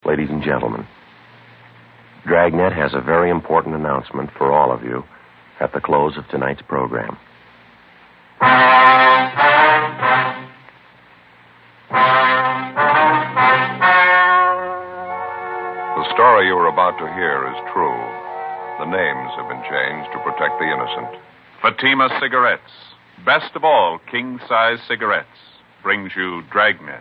Ladies and gentlemen, Dragnet has a very important announcement for all of you at the close of tonight's program. The story you are about to hear is true. The names have been changed to protect the innocent. Fatima Cigarettes, best of all king-size cigarettes, brings you Dragnet.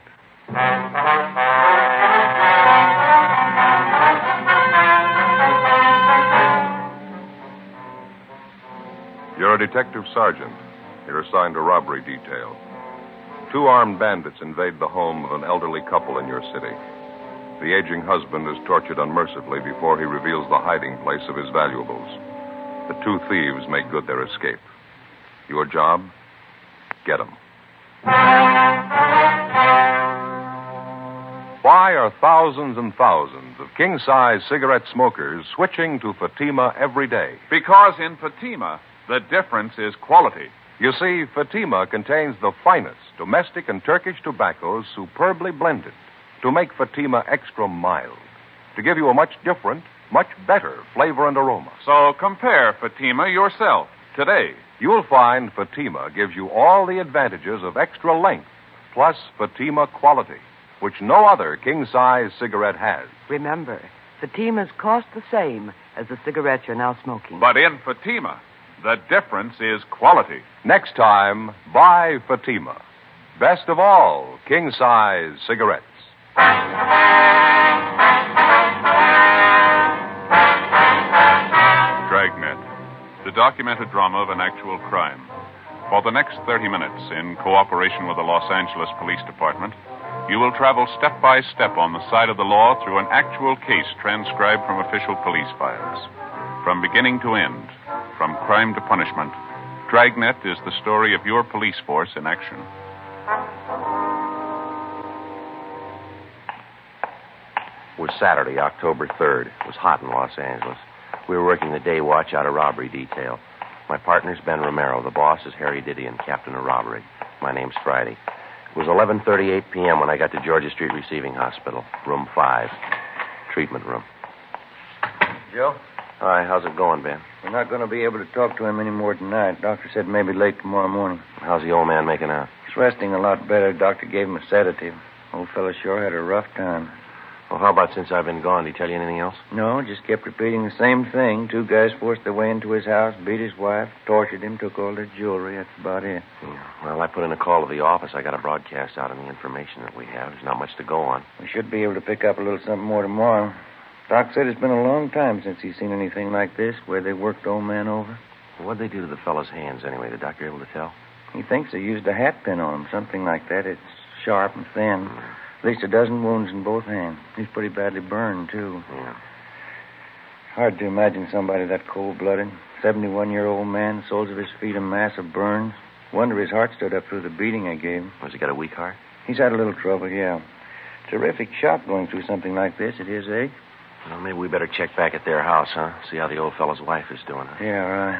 You're a detective sergeant. You're assigned a robbery detail. 2 armed bandits invade the home of an elderly couple in your city. The aging husband is tortured unmercifully before he reveals the hiding place of his valuables. The 2 thieves make good their escape. Your job? Get them. Why are thousands and thousands of king-size cigarette smokers switching to Fatima every day? Because in Fatima, the difference is quality. You see, Fatima contains the finest domestic and Turkish tobaccos superbly blended to make Fatima extra mild, to give you a much different, much better flavor and aroma. So compare Fatima yourself today. You'll find Fatima gives you all the advantages of extra length, plus Fatima quality, which no other king-size cigarette has. Remember, Fatimas cost the same as the cigarettes you're now smoking. But in Fatima, the difference is quality. Next time, buy Fatima. Best of all king-size cigarettes. Dragnet, the documented drama of an actual crime. For the next 30 minutes, in cooperation with the Los Angeles Police Department, you will travel step by step on the side of the law through an actual case transcribed from official police files. From beginning to end, from crime to punishment, Dragnet is the story of your police force in action. It was Saturday, October 3rd. It was hot in Los Angeles. We were working the day watch out of robbery detail. My partner's Ben Romero. The boss is Harry Didion, captain of robbery. My name's Friday. It was 11:38 p.m. when I got to Georgia Street Receiving Hospital, room 5, treatment room. Joe? Hi, how's it going, Ben? We're not going to be able to talk to him anymore tonight. Doctor said maybe late tomorrow morning. How's the old man making out? He's resting a lot better. Doctor gave him a sedative. Old fellow sure had a rough time. Well, how about since I've been gone? Did he tell you anything else? No, just kept repeating the same thing. 2 guys forced their way into his house, beat his wife, tortured him, took all their jewelry. That's about it. Yeah. Well, I put in a call to the office. I got a broadcast out on the information that we have. There's not much to go on. We should be able to pick up a little something more tomorrow. Doc said it's been a long time since he's seen anything like this, where they worked the old man over. Well, what'd they do to the fellow's hands, anyway? The doctor able to tell? He thinks they used a hat pin on him, something like that. It's sharp and thin. At least a dozen wounds in both hands. He's pretty badly burned, too. Yeah. Hard to imagine somebody that cold-blooded. 71-year-old man, soles of his feet a mass of burns. Wonder his heart stood up through the beating I gave him. Has he got a weak heart? He's had a little trouble, yeah. Terrific shock going through something like this at his age. Well, maybe we better check back at their house, huh? See how the old fellow's wife is doing, huh? Yeah, right.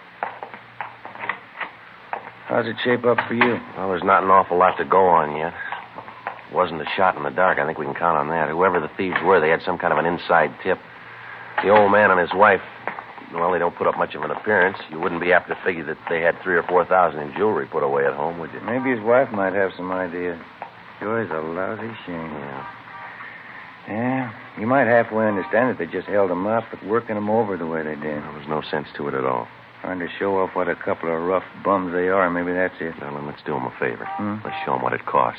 How's it shape up for you? Well, there's not an awful lot to go on yet. It wasn't a shot in the dark. I think we can count on that. Whoever the thieves were, they had some kind of an inside tip. The old man and his wife, well, they don't put up much of an appearance. You wouldn't be apt to figure that they had $3,000 or $4,000 in jewelry put away at home, would you? Maybe his wife might have some idea. Sure is a lousy shame. Yeah, you might halfway understand that they just held him up, but working him over the way they did. There was no sense to it at all. Trying to show off what a couple of rough bums they are. Maybe that's it. Well, then let's do them a favor. Let's show them what it costs.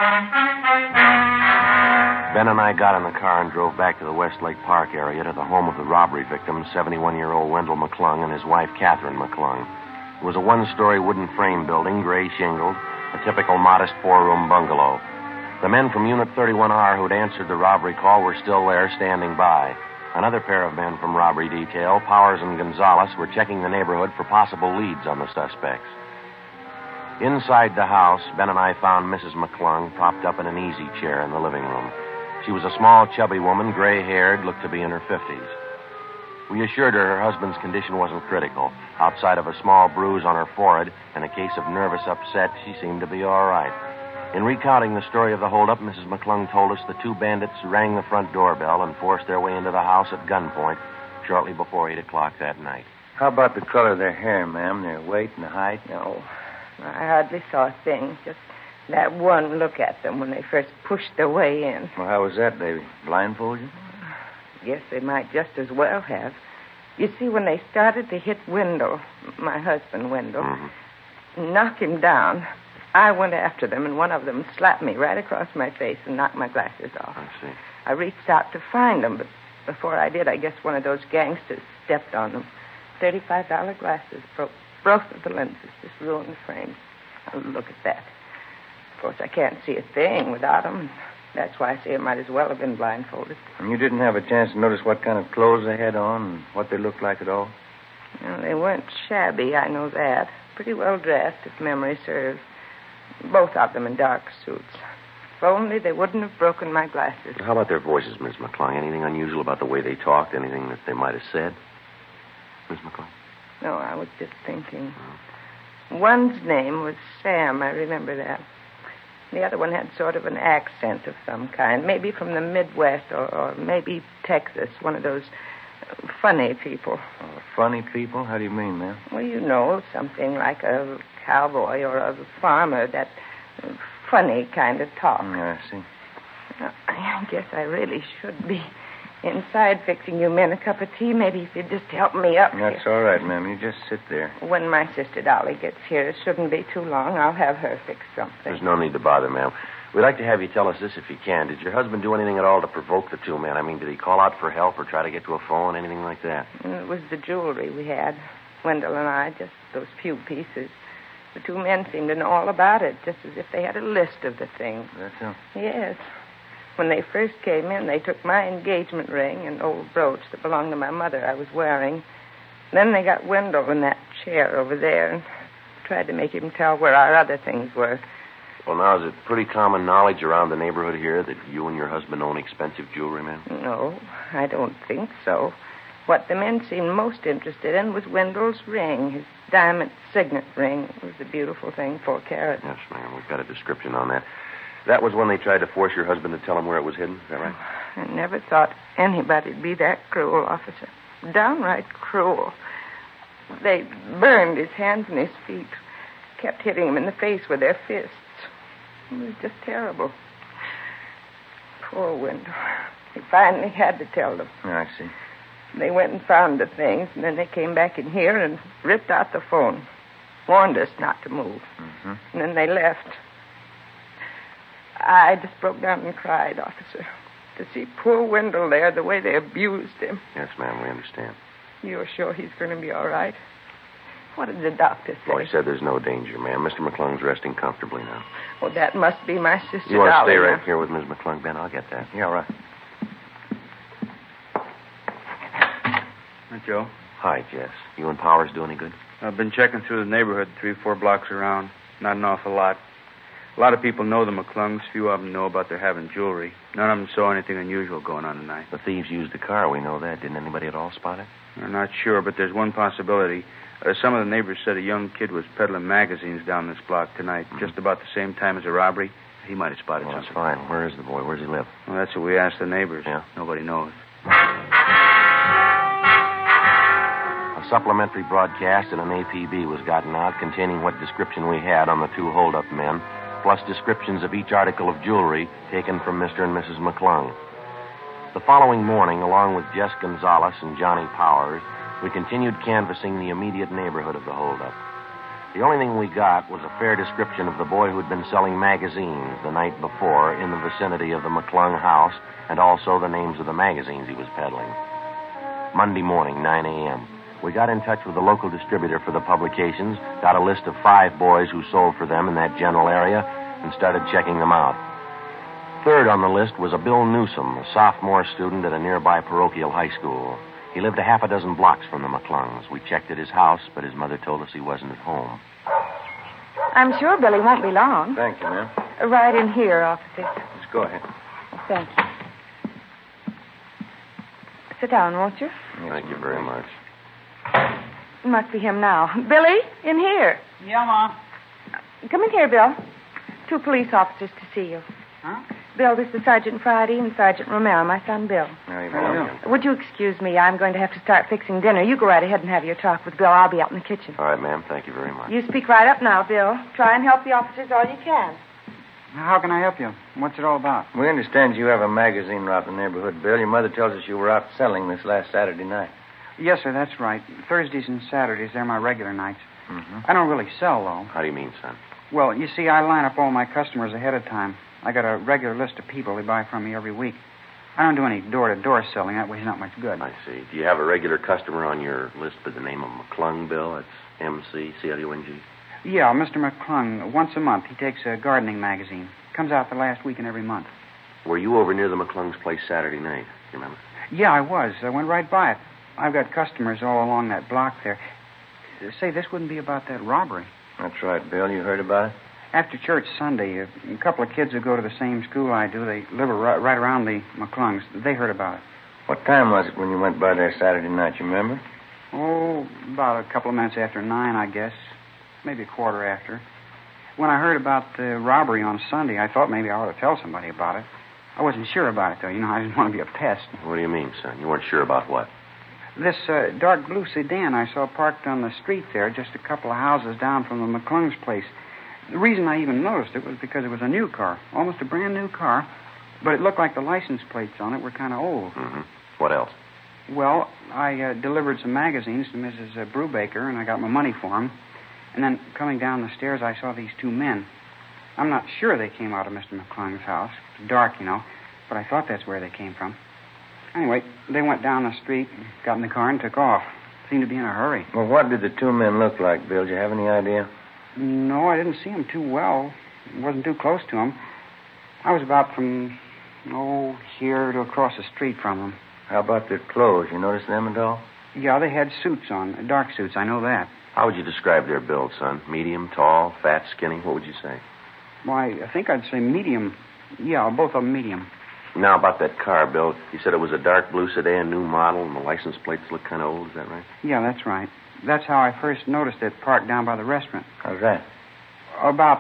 Ben and I got in the car and drove back to the Westlake Park area to the home of the robbery victim, 71-year-old Wendell McClung, and his wife, Catherine McClung. It was a one-story wooden frame building, gray shingled, a typical modest 4-room bungalow. The men from Unit 31R who'd answered the robbery call were still there, standing by. Another pair of men from robbery detail, Powers and Gonzalez, were checking the neighborhood for possible leads on the suspects. Inside the house, Ben and I found Mrs. McClung propped up in an easy chair in the living room. She was a small, chubby woman, gray-haired, looked to be in her 50s. We assured her husband's condition wasn't critical. Outside of a small bruise on her forehead and a case of nervous upset, she seemed to be all right. In recounting the story of the holdup, Mrs. McClung told us the two bandits rang the front doorbell and forced their way into the house at gunpoint shortly before 8 o'clock that night. How about the color of their hair, ma'am? Their weight and height? No, I hardly saw a thing. Just that one look at them when they first pushed their way in. Well, how was that, baby? Blindfold you? Guess they might just as well have. You see, when they started to hit Wendell, my husband Wendell, knock him down, I went after them, and one of them slapped me right across my face and knocked my glasses off. I see. I reached out to find them, but before I did, I guess one of those gangsters stepped on them. $35 glasses broke both of the lenses, just ruined the frames. Now, look at that. Of course, I can't see a thing without them. That's why I say I might as well have been blindfolded. And you didn't have a chance to notice what kind of clothes they had on and what they looked like at all? Well, they weren't shabby, I know that. Pretty well dressed, if memory serves. Both of them in dark suits. If only they wouldn't have broken my glasses. How about their voices, Miss McClung? Anything unusual about the way they talked? Anything that they might have said? Miss McClung? No, I was just thinking. One's name was Sam, I remember that. The other one had sort of an accent of some kind, maybe from the Midwest or maybe Texas, one of those funny people. Oh, funny people? How do you mean, ma'am? Well, you know, something like a cowboy or a farmer, that funny kind of talk. I see. I guess I really should be inside fixing you men a cup of tea. Maybe if you'd just help me up. That's all right, ma'am. You just sit there. When my sister Dolly gets here, it shouldn't be too long. I'll have her fix something. There's no need to bother, ma'am. We'd like to have you tell us this if you can. Did your husband do anything at all to provoke the two men? I mean, did he call out for help or try to get to a phone, anything like that? It was the jewelry we had, Wendell and I, just those few pieces. The two men seemed to know all about it, just as if they had a list of the things. That's so? Yes. When they first came in, they took my engagement ring and old brooch that belonged to my mother I was wearing. Then they got Wendell in that chair over there and tried to make him tell where our other things were. Well, now, is it pretty common knowledge around the neighborhood here that you and your husband own expensive jewelry, ma'am? No, I don't think so. What the men seemed most interested in was Wendell's ring, his diamond signet ring. It was a beautiful thing, 4 carat. Yes, ma'am. We've got a description on that. That was when they tried to force your husband to tell him where it was hidden. Is that right? I never thought anybody'd be that cruel, officer. Downright cruel. They burned his hands and his feet, kept hitting him in the face with their fists. It was just terrible. Poor Wendell. He finally had to tell them. I see. They went and found the things, and then they came back in here and ripped out the phone. Warned us not to move. And then they left. I just broke down and cried, officer. To see poor Wendell there, the way they abused him. Yes, ma'am, we understand. You're sure he's going to be all right? What did the doctor say? Well, he said there's no danger, ma'am. Mr. McClung's resting comfortably now. Oh, that must be my sister You want to Dolly stay right now. here with Miss McClung, Ben? I'll get that. Yeah, all right. Hi, Joe. Hi, Jess. You and Powers do any good? I've been checking through the neighborhood 3-4 blocks around. Not an awful lot. A lot of people know the McClungs. Few of them know about their having jewelry. None of them saw anything unusual going on tonight. The thieves used the car. We know that. Didn't anybody at all spot it? I'm not sure, but there's one possibility. Some of the neighbors said a young kid was peddling magazines down this block tonight, just about the same time as a robbery. He might have spotted Well, that's something. fine. Where is the boy? Where does he live? Well, that's what we asked the neighbors. Yeah. Nobody knows. A supplementary broadcast in an APB was gotten out containing what description we had on the two hold-up men, plus descriptions of each article of jewelry taken from Mr. and Mrs. McClung. The following morning, along with Jess Gonzalez and Johnny Powers, we continued canvassing the immediate neighborhood of the hold-up. The only thing we got was a fair description of the boy who'd been selling magazines the night before in the vicinity of the McClung house, and also the names of the magazines he was peddling. Monday morning, 9 a.m., we got in touch with the local distributor for the publications, got a list of 5 boys who sold for them in that general area, and started checking them out. Third on the list was a Bill Newsom, a sophomore student at a nearby parochial high school. He lived a half a dozen blocks from the McClungs. We checked at his house, but his mother told us he wasn't at home. I'm sure Billy won't be long. Thank you, ma'am. Right in here, officer. Let's go ahead. Thank you. Sit down, won't you? Thank you very much. It must be him now. Billy, in here. Yeah, Mom. Come in here, Bill. Two police officers to see you. Huh? Bill, this is Sergeant Friday and Sergeant Romero, my son Bill. Would you excuse me? I'm going to have to start fixing dinner. You go right ahead and have your talk with Bill. I'll be out in the kitchen. All right, ma'am. Thank you very much. You speak right up now, Bill. Try and help the officers all you can. How can I help you? What's it all about? We understand you have a magazine route in the neighborhood, Bill. Your mother tells us you were out selling this last Saturday night. Yes, sir, that's right. Thursdays and Saturdays, they're my regular nights. Mm-hmm. I don't really sell, though. How do you mean, son? Well, you see, I line up all my customers ahead of time. I got a regular list of people who buy from me every week. I don't do any door-to-door selling. That way it's not much good. I see. Do you have a regular customer on your list by the name of McClung, Bill? That's McClung. Yeah, Mr. McClung. Once a month, he takes a gardening magazine. Comes out the last week in every month. Were you over near the McClung's place Saturday night? You remember? Yeah, I was. I went right by it. I've got customers all along that block there. Say, this wouldn't be about that robbery. That's right, Bill. You heard about it? After church Sunday, a couple of kids who go to the same school I do, they live right around the McClungs. They heard about it. What time was it when you went by there Saturday night, you remember? Oh, about a couple of minutes after 9, I guess. Maybe a quarter after. When I heard about the robbery on Sunday, I thought maybe I ought to tell somebody about it. I wasn't sure about it, though. You know, I didn't want to be a pest. What do you mean, son? You weren't sure about what? This dark blue sedan I saw parked on the street there, just a couple of houses down from the McClung's place. The reason I even noticed it was because it was a new car, almost a brand new car, but it looked like the license plates on it were kind of old. Mm-hmm. What else? Well, I delivered some magazines to Mrs. Brubaker, and I got my money for them. And then coming down the stairs, I saw these two men. I'm not sure they came out of Mr. McClung's house. It's dark, you know, but I thought that's where they came from. Anyway, they went down the street, got in the car, and took off. Seemed to be in a hurry. Well, what did the two men look like, Bill? Do you have any idea? No, I didn't see them too well. Wasn't too close to them. I was about from, here to across the street from them. How about their clothes? You notice them at all? Yeah, they had suits on, dark suits, I know that. How would you describe their build, son? Medium, tall, fat, skinny? What would you say? Why, I think I'd say medium. Yeah, both of them medium. Now, about that car, Bill. You said it was a dark blue sedan, new model, and the license plates look kind of old. Is that right? Yeah, that's right. That's how I first noticed it parked down by the restaurant. How's that? About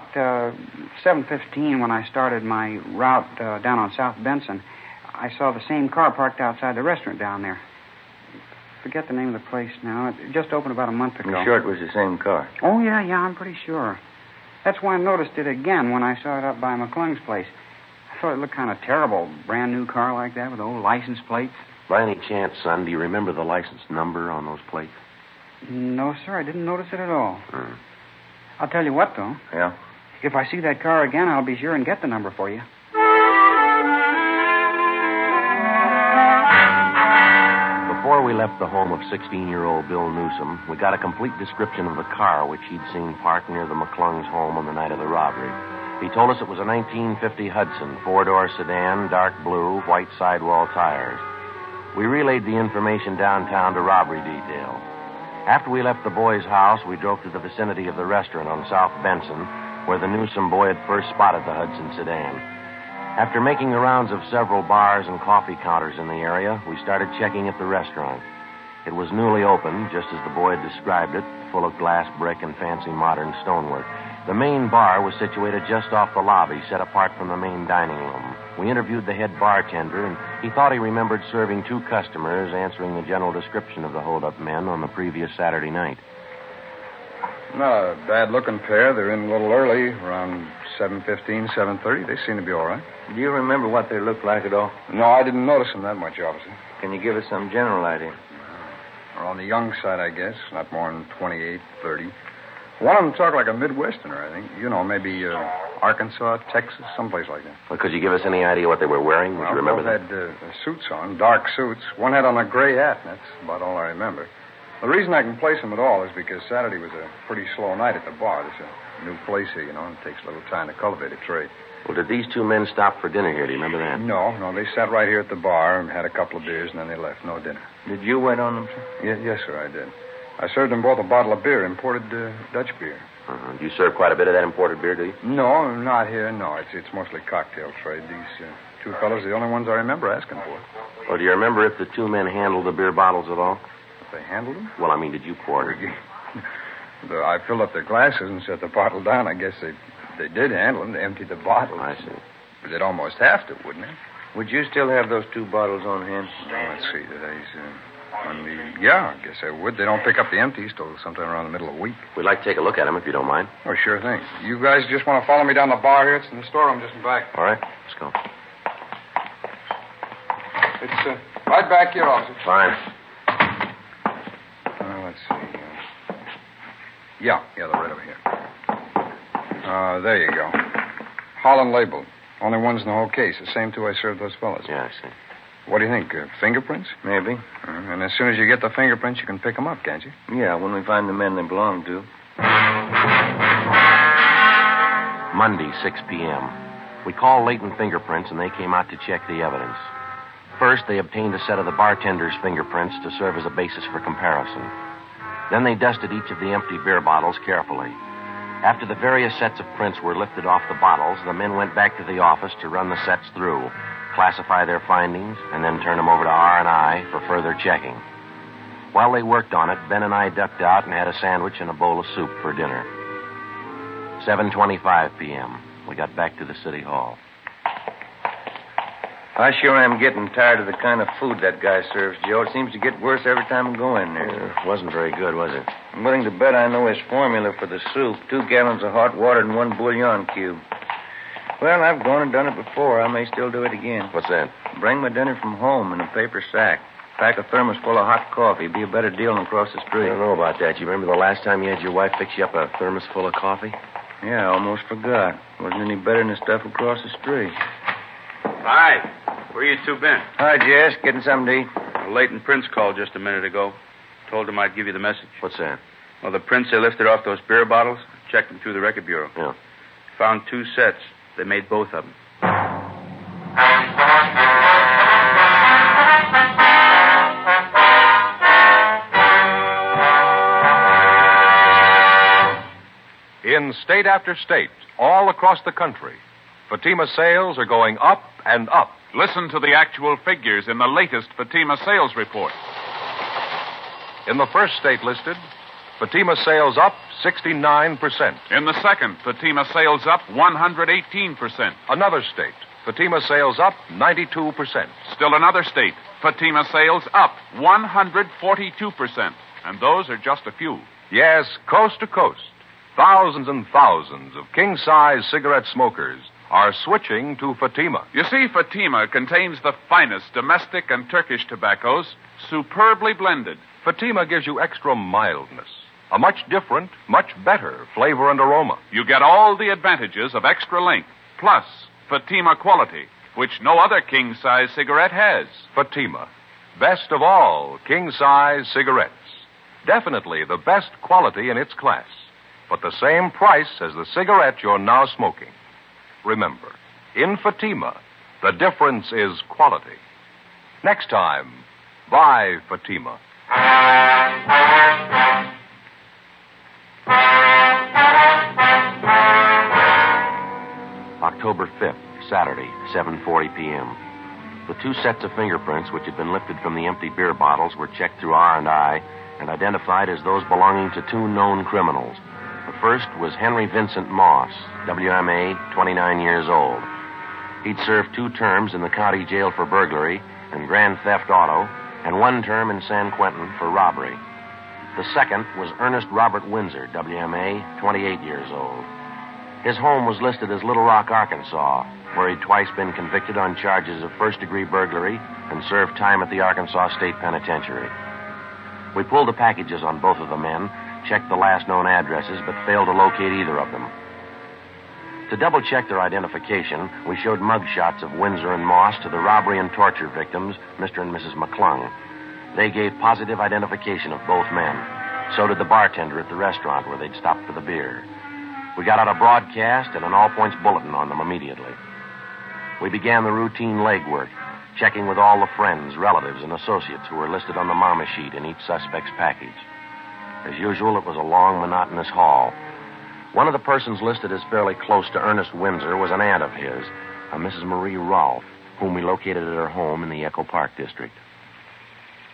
7:15 when I started my route down on South Benson, I saw the same car parked outside the restaurant down there. Forget the name of the place now. It just opened about a month ago. You sure it was the same car? Oh, yeah, I'm pretty sure. That's why I noticed it again when I saw it up by McClung's place. I thought it looked kind of terrible. Brand new car like that with old license plates. By any chance, son, do you remember the license number on those plates? No, sir, I didn't notice it at all. I'll tell you what, though. Yeah? If I see that car again, I'll be sure and get the number for you. Before we left the home of 16-year-old Bill Newsom, we got a complete description of the car which he'd seen parked near the McClung's home on the night of the robbery. He told us it was a 1950 Hudson, four-door sedan, dark blue, white sidewall tires. We relayed the information downtown to robbery detail. After we left the boy's house, we drove to the vicinity of the restaurant on South Benson, where the Newsom boy had first spotted the Hudson sedan. After making the rounds of several bars and coffee counters in the area, we started checking at the restaurant. It was newly opened, just as the boy had described it, full of glass, brick, and fancy modern stonework. The main bar was situated just off the lobby, set apart from the main dining room. We interviewed the head bartender, and he thought he remembered serving two customers, answering the general description of the hold-up men on the previous Saturday night. Not a bad-looking pair. They're in a little early, around 7:15, 7:30. They seem to be all right. Do you remember what they looked like at all? No, I didn't notice them that much, officer. Can you give us some general idea? They're on the young side, I guess. Not more than 28, 30. One of them talked like a Midwesterner, I think. You know, maybe Arkansas, Texas, someplace like that. Well, could you give us any idea what they were wearing? Would you remember both had suits on, dark suits. One had on a gray hat, and that's about all I remember. The reason I can place them at all is because Saturday was a pretty slow night at the bar. There's a new place here, you know, and it takes a little time to cultivate a trade. Well, did these two men stop for dinner here? Do you remember that? No. They sat right here at the bar and had a couple of beers, and then they left. No dinner. Did you wait on them, sir? Yes, sir, I did. I served them both a bottle of beer, imported Dutch beer. Do you serve quite a bit of that imported beer, do you? No, not here, no. It's mostly cocktail trade. These two fellows are the only ones I remember asking for. Well, do you remember if the two men handled the beer bottles at all? If they handled them? Well, I mean, did you pour it? I filled up their glasses and set the bottle down. I guess they they did handle them, they emptied the bottles. I see. But they'd almost have to, wouldn't they? Would you still have those 2 bottles on hand? Let's see. Today's Monday. Yeah, I guess I would. They don't pick up the empties till sometime around the middle of the week. We'd like to take a look at them, if you don't mind. Oh, sure thing. You guys just want to follow me down the bar here? It's in the storeroom just in back. All right, let's go. It's right back here, officer. Fine. Let's see. Yeah, they're right over here. There you go. Holland labeled. Only ones in the whole case. The same 2 I served those fellas. Yeah, I see. What do you think? Fingerprints? Maybe. And as soon as you get the fingerprints, you can pick them up, can't you? Yeah, when we find the men they belong to. Monday, 6 p.m. We called Leighton Fingerprints, and they came out to check the evidence. First, they obtained a set of the bartender's fingerprints to serve as a basis for comparison. Then they dusted each of the empty beer bottles carefully. After the various sets of prints were lifted off the bottles, the men went back to the office to run the sets through, classify their findings, and then turn them over to R&I for further checking. While they worked on it, Ben and I ducked out and had a sandwich and a bowl of soup for dinner. 7:25 p.m. We got back to the city hall. I sure am getting tired of the kind of food that guy serves, Joe. It seems to get worse every time I go in there. It wasn't very good, was it? I'm willing to bet I know his formula for the soup. 2 gallons of hot water and 1 bouillon cube. Well, I've gone and done it before. I may still do it again. What's that? Bring my dinner from home in a paper sack. Pack a thermos full of hot coffee. Be a better deal than across the street. I don't know about that. You remember the last time you had your wife fix you up a thermos full of coffee? Yeah, I almost forgot. Wasn't any better than the stuff across the street. Hi. Where you 2 been? Hi, Jess. Getting something to eat? Leighton Prince called just a minute ago. Told him I'd give you the message. What's that? Well, the prints they lifted off those beer bottles, checked them through the record bureau. Yeah. Found 2 sets. They made both of them. In state after state, all across the country, Fatima sales are going up and up. Listen to the actual figures in the latest Fatima sales report. In the first state listed, Fatima sales up 69%. In the second, Fatima sales up 118%. Another state, Fatima sales up 92%. Still another state, Fatima sales up 142%. And those are just a few. Yes, coast to coast, thousands and thousands of king-size cigarette smokers are switching to Fatima. You see, Fatima contains the finest domestic and Turkish tobaccos, superbly blended. Fatima gives you extra mildness, a much different, much better flavor and aroma. You get all the advantages of extra length, plus Fatima quality, which no other king-size cigarette has. Fatima, best of all king-size cigarettes. Definitely the best quality in its class, but the same price as the cigarette you're now smoking. Remember, in Fatima, the difference is quality. Next time, buy Fatima. October 5th, Saturday, 7:40 p.m. The 2 sets of fingerprints which had been lifted from the empty beer bottles were checked through R&I and identified as those belonging to 2 known criminals. The first was Henry Vincent Moss, WMA, 29 years old. He'd served 2 terms in the county jail for burglary and grand theft auto, and 1 term in San Quentin for robbery. The second was Ernest Robert Windsor, WMA, 28 years old. His home was listed as Little Rock, Arkansas, where he'd twice been convicted on charges of first-degree burglary and served time at the Arkansas State Penitentiary. We pulled the packages on both of the men, checked the last known addresses, but failed to locate either of them. To double-check their identification, we showed mug shots of Windsor and Moss to the robbery and torture victims, Mr. and Mrs. McClung. They gave positive identification of both men. So did the bartender at the restaurant where they'd stopped for the beer. We got out a broadcast and an all-points bulletin on them immediately. We began the routine legwork, checking with all the friends, relatives, and associates who were listed on the mama sheet in each suspect's package. As usual, it was a long, monotonous haul. One of the persons listed as fairly close to Ernest Windsor was an aunt of his, a Mrs. Marie Rolfe, whom we located at her home in the Echo Park district.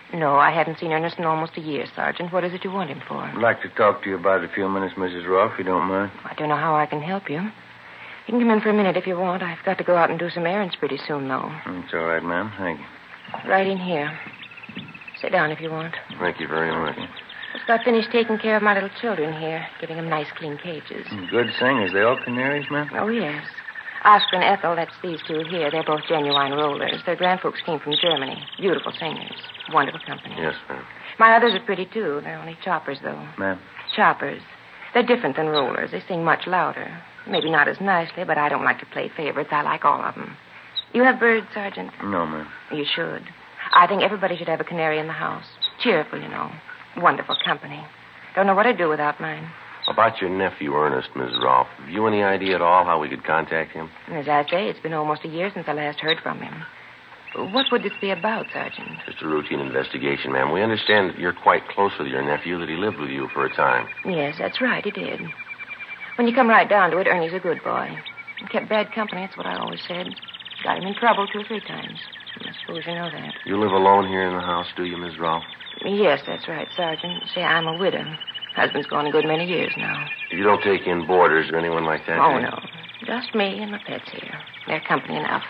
No, I haven't seen Ernest in almost a year, Sergeant. What is it you want him for? I'd like to talk to you about it a few minutes, Mrs. Rolfe, if you don't mind. I don't know how I can help you. You can come in for a minute if you want. I've got to go out and do some errands pretty soon, though. It's all right, ma'am. Thank you. Right in here. Sit down if you want. Thank you very much. Just got finished taking care of my little children here, giving them nice, clean cages. Good singers. They all canaries, ma'am? Oh, yes. Oscar and Ethel, that's these two here. They're both genuine rollers. Their grandfolks came from Germany. Beautiful singers. Wonderful company. Yes, ma'am. My others are pretty, too. They're only choppers, though. Ma'am? Choppers. They're different than rollers. They sing much louder. Maybe not as nicely, but I don't like to play favorites. I like all of them. You have birds, Sergeant? No, ma'am. You should. I think everybody should have a canary in the house. Cheerful, you know. Wonderful company. Don't know what I'd do without mine. About your nephew, Ernest, Miss Rolfe. Have you any idea at all how we could contact him? As I say, it's been almost a year since I last heard from him. What would this be about, Sergeant? Just a routine investigation, ma'am. We understand that you're quite close with your nephew, that he lived with you for a time. Yes, that's right, he did. When you come right down to it, Ernie's a good boy. He kept bad company, that's what I always said. Got him in trouble 2 or 3 times. I suppose you know that. You live alone here in the house, do you, Miss Rolfe? Yes, that's right, Sergeant. See, I'm a widow. Husband's gone a good many years now. You don't take in boarders or anyone like that, Oh, do you? no. Just me and my pets here. They're company enough.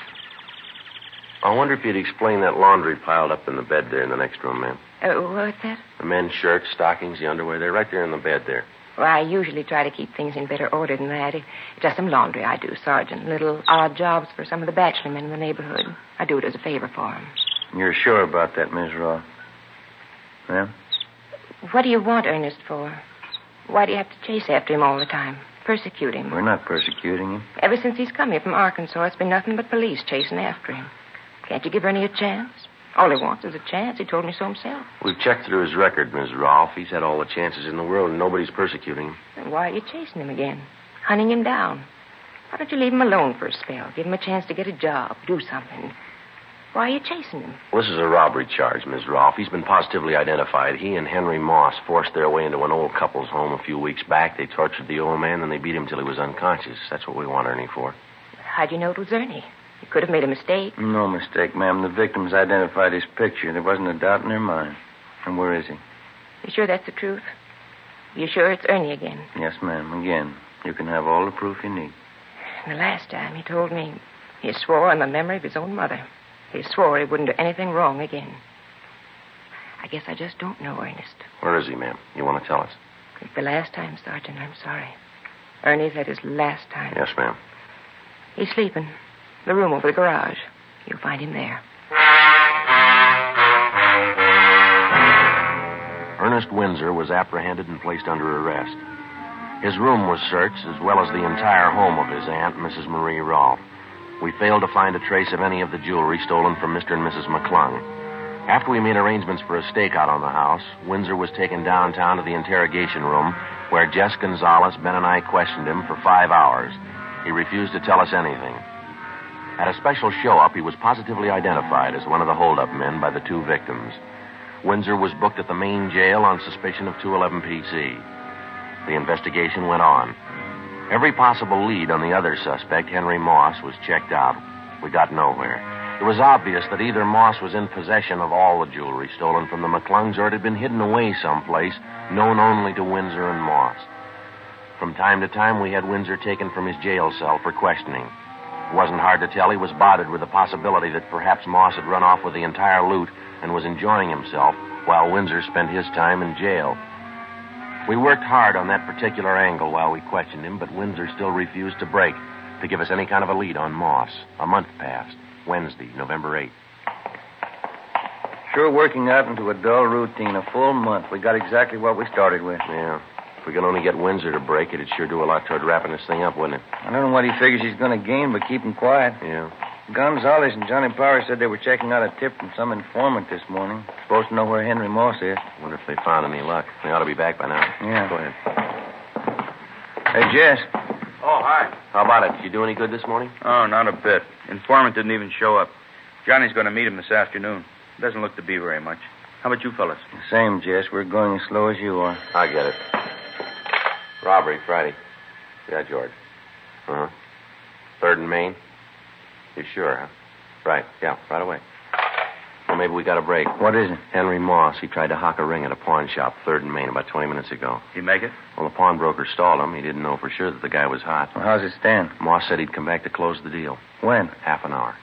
I wonder if you'd explain that laundry piled up in the bed there in the next room, ma'am. What's that? The men's shirts, stockings, the underwear. They're right there in the bed there. Well, I usually try to keep things in better order than that. It's just some laundry I do, Sergeant. Little odd jobs for some of the bachelor men in the neighborhood. I do it as a favor for them. You're sure about that, Miss Rolfe? Ma'am? What do you want Ernest for? Why do you have to chase after him all the time? Persecute him? We're not persecuting him. Ever since he's come here from Arkansas, it's been nothing but police chasing after him. Can't you give Ernie a chance? All he wants is a chance. He told me so himself. We've checked through his record, Miss Rolfe. He's had all the chances in the world, and nobody's persecuting him. Then why are you chasing him again? Hunting him down? Why don't you leave him alone for a spell? Give him a chance to get a job, do something. Why are you chasing him? Well, this is a robbery charge, Miss Rolfe. He's been positively identified. He and Henry Moss forced their way into an old couple's home a few weeks back. They tortured the old man, then they beat him till he was unconscious. That's what we want Ernie for. How'd you know it was Ernie? You could have made a mistake. No mistake, ma'am. The victims identified his picture. There wasn't a doubt in their mind. And where is he? You sure that's the truth? You sure it's Ernie again? Yes, ma'am. Again. You can have all the proof you need. The last time he told me he swore on the memory of his own mother. He swore he wouldn't do anything wrong again. I guess I just don't know Ernest. Where is he, ma'am? You want to tell us? It's the last time, Sergeant. I'm sorry. Ernie's had his last time. Yes, ma'am. He's sleeping. The room over the garage. You'll find him there. Ernest Windsor was apprehended and placed under arrest. His room was searched, as well as the entire home of his aunt, Mrs. Marie Rolfe. We failed to find a trace of any of the jewelry stolen from Mr. and Mrs. McClung. After we made arrangements for a stakeout on the house, Windsor was taken downtown to the interrogation room, where Jess Gonzalez, Ben, and I questioned him for 5 hours. He refused to tell us anything. At a special show-up, he was positively identified as one of the hold-up men by the 2 victims. Windsor was booked at the main jail on suspicion of 211 PC. The investigation went on. Every possible lead on the other suspect, Henry Moss, was checked out. We got nowhere. It was obvious that either Moss was in possession of all the jewelry stolen from the McClungs, or it had been hidden away someplace, known only to Windsor and Moss. From time to time, we had Windsor taken from his jail cell for questioning. It wasn't hard to tell he was bothered with the possibility that perhaps Moss had run off with the entire loot and was enjoying himself while Windsor spent his time in jail. We worked hard on that particular angle while we questioned him, but Windsor still refused to break, to give us any kind of a lead on Moss. A month passed. Wednesday, November 8th. Sure working out into a dull routine. A full month. We got exactly what we started with. Yeah. If we could only get Windsor to break it'd sure do a lot toward wrapping this thing up, wouldn't it? I don't know what he figures he's going to gain, but keep him quiet. Yeah. Gonzalez and Johnny Power said they were checking out a tip from some informant this morning. Supposed to know where Henry Moss is. Wonder if they found any luck. They ought to be back by now. Yeah. Go ahead. Hey, Jess. Oh, hi. How about it? Did you do any good this morning? Oh, not a bit. Informant didn't even show up. Johnny's going to meet him this afternoon. Doesn't look to be very much. How about you fellas? Same, Jess. We're going as slow as you are. I get it. Robbery, Friday. Yeah, George. Uh-huh. 3rd and Main? You sure, huh? Right. Yeah, right away. Well, maybe we got a break. What is it? Henry Moss. He tried to hock a ring at a pawn shop, 3rd and Main, about 20 minutes ago. He make it? Well, the pawnbroker stalled him. He didn't know for sure that the guy was hot. Well, how's it stand? Moss said he'd come back to close the deal. When? Half an hour.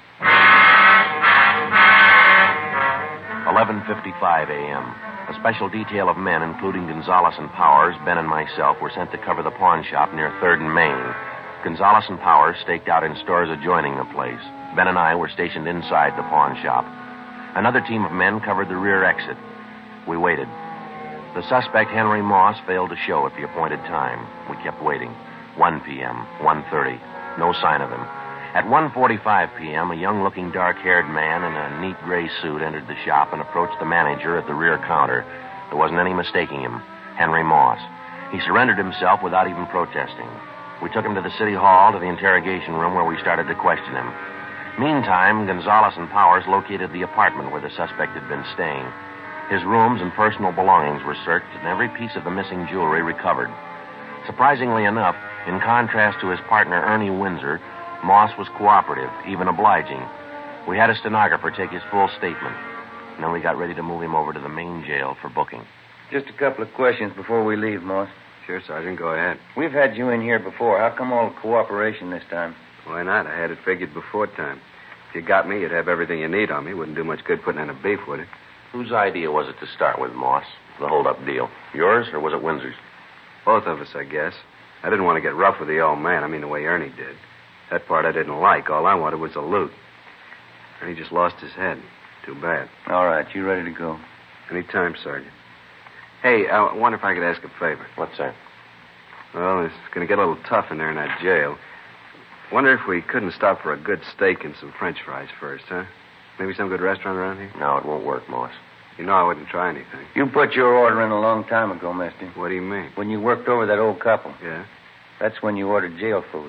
11:55 a.m. A special detail of men, including Gonzalez and Powers, Ben and myself, were sent to cover the pawn shop near 3rd and Main. Gonzalez and Powers staked out in stores adjoining the place. Ben and I were stationed inside the pawn shop. Another team of men covered the rear exit. We waited. The suspect, Henry Moss, failed to show at the appointed time. We kept waiting. 1 p.m., 1:30. No sign of him. At 1:45 p.m., a young-looking, dark-haired man in a neat gray suit entered the shop and approached the manager at the rear counter. There wasn't any mistaking him. Henry Moss. He surrendered himself without even protesting. We took him to the city hall, to the interrogation room, where we started to question him. Meantime, Gonzalez and Powers located the apartment where the suspect had been staying. His rooms and personal belongings were searched, and every piece of the missing jewelry recovered. Surprisingly enough, in contrast to his partner, Ernie Windsor, Moss was cooperative, even obliging. We had a stenographer take his full statement, and then we got ready to move him over to the main jail for booking. Just a couple of questions before we leave, Moss. Sure, Sergeant. Go ahead. We've had you in here before. How come all the cooperation this time? Why not? I had it figured before time. If you got me, you'd have everything you need on me. Wouldn't do much good putting in a beef, would it? Whose idea was it to start with, Moss? The hold-up deal. Yours, or was it Windsor's? Both of us, I guess. I didn't want to get rough with the old man. I mean, the way Ernie did. That part I didn't like. All I wanted was the loot. Ernie just lost his head. Too bad. All right, you ready to go? Any time, Sergeant. Hey, I wonder if I could ask a favor. What's that? Well, it's going to get a little tough in there in that jail. Wonder if we couldn't stop for a good steak and some French fries first, huh? Maybe some good restaurant around here? No, it won't work, Moss. You know I wouldn't try anything. You put your order in a long time ago, mister. What do you mean? When you worked over that old couple. Yeah? That's when you ordered jail food.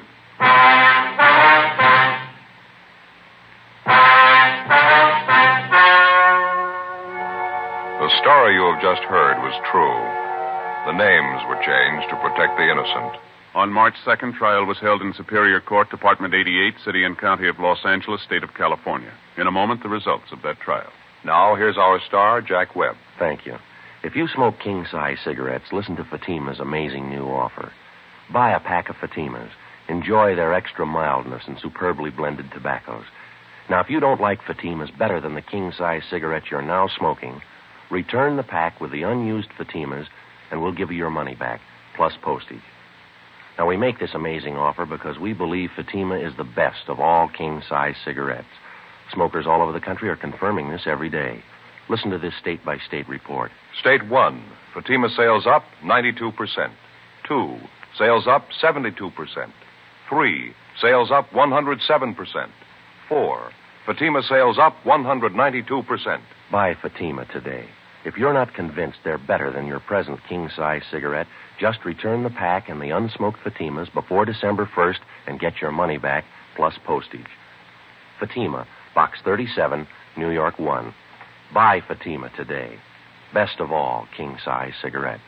The story you have just heard was true. The names were changed to protect the innocent. On March 2nd, trial was held in Superior Court, Department 88, City and County of Los Angeles, State of California. In a moment, the results of that trial. Now, here's our star, Jack Webb. Thank you. If you smoke king-size cigarettes, listen to Fatima's amazing new offer. Buy a pack of Fatimas. Enjoy their extra mildness and superbly blended tobaccos. Now, if you don't like Fatimas better than the king-size cigarettes you're now smoking, return the pack with the unused Fatimas, and we'll give you your money back, plus postage. Now, we make this amazing offer because we believe Fatima is the best of all king-size cigarettes. Smokers all over the country are confirming this every day. Listen to this state-by-state report. State 1, Fatima sales up 92%. 2, sales up 72%. 3, sales up 107%. 4, Fatima sales up 192%. Buy Fatima today. If you're not convinced they're better than your present king-size cigarette, just return the pack and the unsmoked Fatimas before December 1st and get your money back, plus postage. Fatima, Box 37, New York 1. Buy Fatima today. Best of all king-size cigarettes.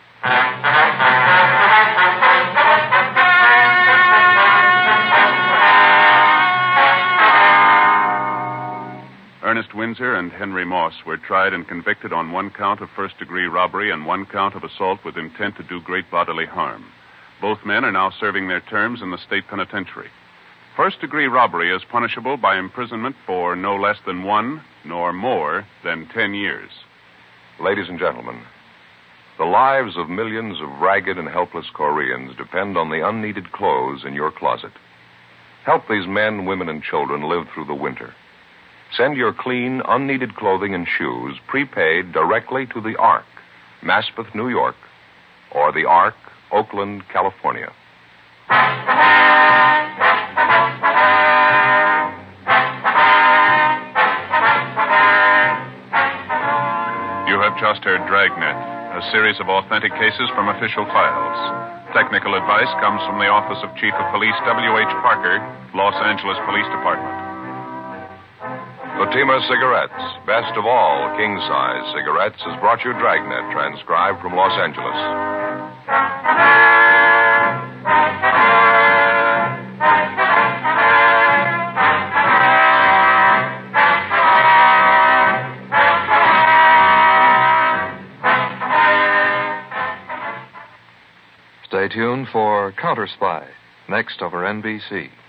Ernest Windsor and Henry Moss were tried and convicted on one count of first-degree robbery and one count of assault with intent to do great bodily harm. Both men are now serving their terms in the state penitentiary. First-degree robbery is punishable by imprisonment for no less than 1, nor more than 10 years. Ladies and gentlemen, the lives of millions of ragged and helpless Koreans depend on the unneeded clothes in your closet. Help these men, women, and children live through the winter. Send your clean, unneeded clothing and shoes prepaid directly to the Ark, Maspeth, New York, or the Ark, Oakland, California. You have just heard Dragnet, a series of authentic cases from official files. Technical advice comes from the Office of Chief of Police W.H. Parker, Los Angeles Police Department. Fatima Cigarettes, best of all king-size cigarettes, has brought you Dragnet, transcribed from Los Angeles. Stay tuned for Counter Spy, next over NBC.